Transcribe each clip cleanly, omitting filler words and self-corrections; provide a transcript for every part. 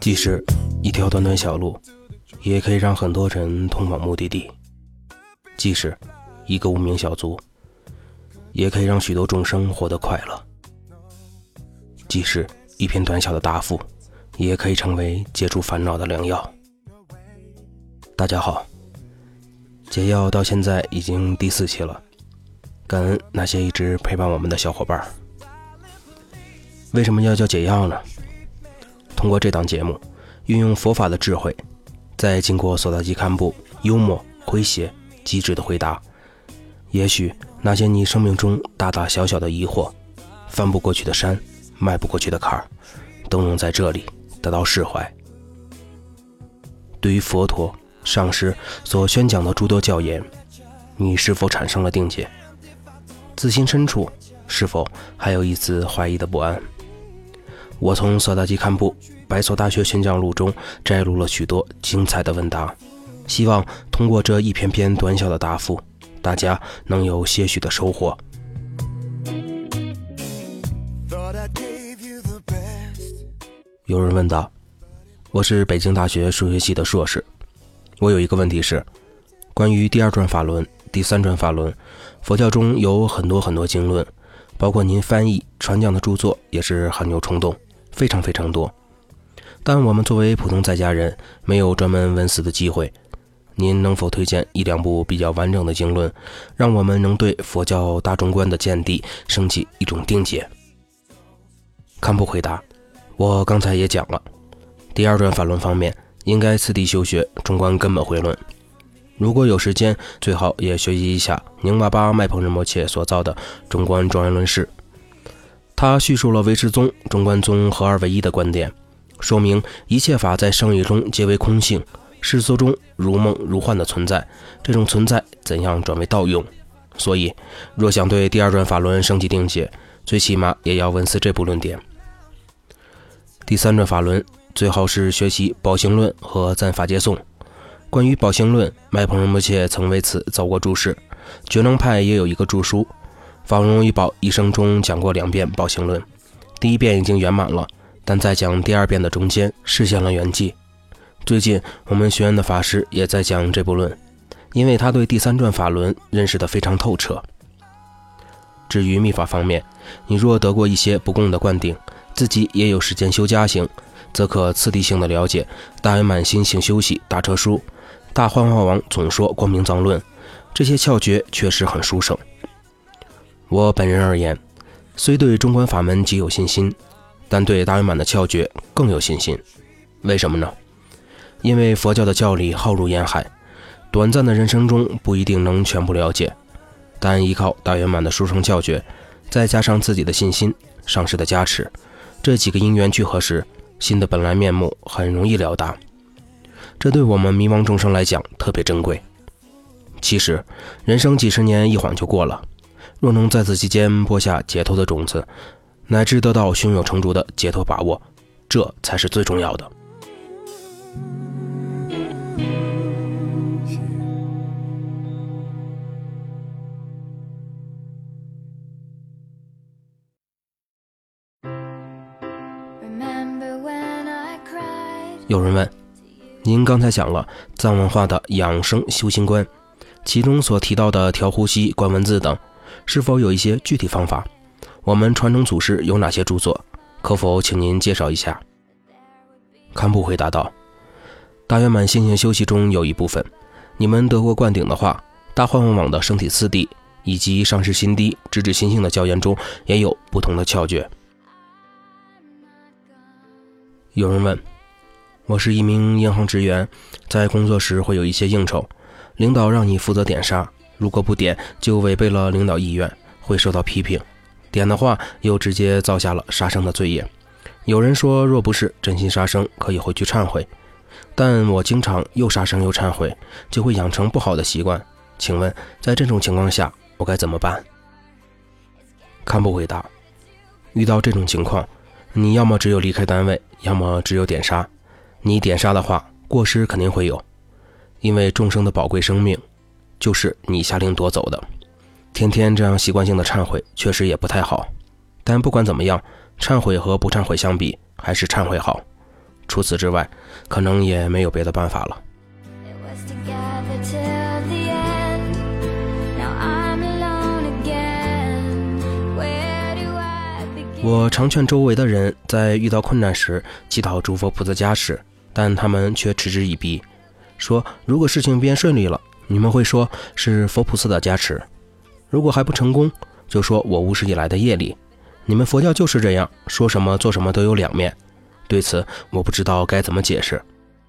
即使一条短短小路，也可以让很多人通往目的地；即使一个无名小卒，也可以让许多众生活得快乐；即使一片短小的答复，也可以成为解除烦恼的良药。大家好，解药到现在已经第4期了，感恩那些一直陪伴我们的小伙伴。为什么要叫解药呢？通过这档节目，运用佛法的智慧，再经过索达基堪布幽默、诙谐、机智的回答，也许那些你生命中大大小小的疑惑，翻不过去的山，迈不过去的坎儿，都能在这里得到释怀。对于佛陀、上师所宣讲的诸多教言，你是否产生了定解？自心深处是否还有一丝怀疑的不安？我从索达基堪布白所大学宣讲录中摘录了许多精彩的问答，希望通过这一篇篇短小的答复，大家能有些许的收获。有人问道，我是北京大学数学系的硕士，我有一个问题是，关于第2转法轮、第3转法轮，佛教中有很多经论，包括您翻译传讲的著作也是汗牛充栋，非常多。但我们作为普通在家人，没有专门闻思的机会，您能否推荐1-2部比较完整的经论，让我们能对佛教大众观的见地升起一种定解？堪布回答，我刚才也讲了，第2转法轮方面，应该次第修学中观根本慧论。如果有时间，最好也学习一下宁玛巴麦彭仁波切所造的中观庄严论释。他叙述了唯识宗、中观宗合二为一的观点，说明一切法在生与中皆为空性，世俗中如梦如幻的存在，这种存在怎样转为道用？所以若想对第2转法轮升起定解，最起码也要闻思这部论点。第3转法轮最好是学习宝行论和赞法界颂。关于宝行论，麦彭仁波切曾为此造过注释，觉能派也有一个注书。法轮荣誉宝一生中讲过2遍宝行论，第1遍已经圆满了，但在讲第2遍的中间实现了圆寂。最近我们学院的法师也在讲这部论，因为他对第3转法轮认识得非常透彻。至于密法方面，你若得过一些不共的灌顶，自己也有时间修加行，则可次第性的了解大圆满心性修习大彻书、大幻化王总说光明藏论，这些窍诀确实很殊胜。我本人而言，虽对中观法门极有信心，但对大圆满的窍诀更有信心。为什么呢？因为佛教的教理浩如烟海，短暂的人生中不一定能全部了解，但依靠大圆满的殊胜窍诀，再加上自己的信心、上师的加持，这几个因缘聚合时，心的本来面目很容易了达。这对我们迷茫众生来讲特别珍贵。其实人生几十年一晃就过了，若能在此期间播下解脱的种子，乃至得到胸有成竹的解脱把握，这才是最重要的。有人问，您刚才讲了藏文化的养生修行观，其中所提到的调呼吸、观文字等，是否有一些具体方法？我们传承祖师有哪些著作？可否请您介绍一下？堪布回答道，大圆满心性修习中有一部分，你们得过灌顶的话，大幻化网的生体次第以及上师心地、直指心性的教言中也有不同的窍诀。有人问，我是一名银行职员，在工作时会有一些应酬，领导让你负责点杀，如果不点就违背了领导意愿，会受到批评，点的话又直接造下了杀生的罪业。有人说若不是真心杀生可以回去忏悔，但我经常又杀生又忏悔，就会养成不好的习惯，请问在这种情况下我该怎么办？堪布回答，遇到这种情况，你要么只有离开单位，要么只有点杀。你点杀的话，过失肯定会有，因为众生的宝贵生命就是你下令夺走的，天天这样习惯性的忏悔确实也不太好。但不管怎么样，忏悔和不忏悔相比，还是忏悔好。 除此之外，可能也没有别的办法了。我常劝周围的人在遇到困难时祈祷诸佛菩萨加持，但他们却嗤之以鼻，说如果事情变顺利了，你们会说是佛菩萨的加持；如果还不成功，就说我无始以来的业力。你们佛教就是这样，说什么做什么都有两面。对此我不知道该怎么解释。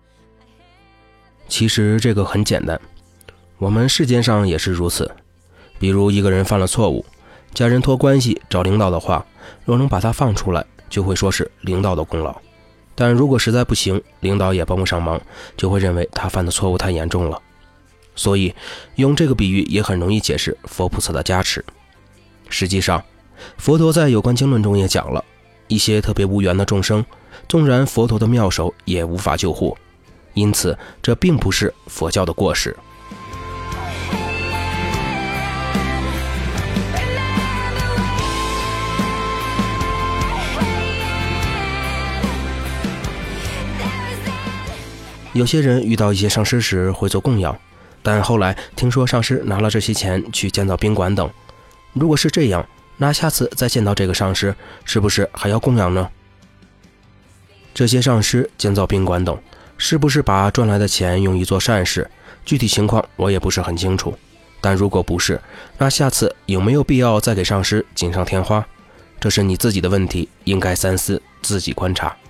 其实这个很简单，我们世间上也是如此。比如一个人犯了错误，家人托关系找领导的话，若能把他放出来，就会说是领导的功劳。但如果实在不行，领导也帮不上忙，就会认为他犯的错误太严重了。所以用这个比喻也很容易解释佛菩萨的加持。实际上佛陀在有关经论中也讲了，一些特别无缘的众生，纵然佛陀的妙手也无法救护，因此这并不是佛教的过失。有些人遇到一些上师时会做供养，但后来听说上师拿了这些钱去建造宾馆等。如果是这样，那下次再见到这个上师，是不是还要供养呢？这些上师建造宾馆等，是不是把赚来的钱用于做善事？具体情况我也不是很清楚。但如果不是，那下次有没有必要再给上师锦上添花？这是你自己的问题，应该三思，自己观察。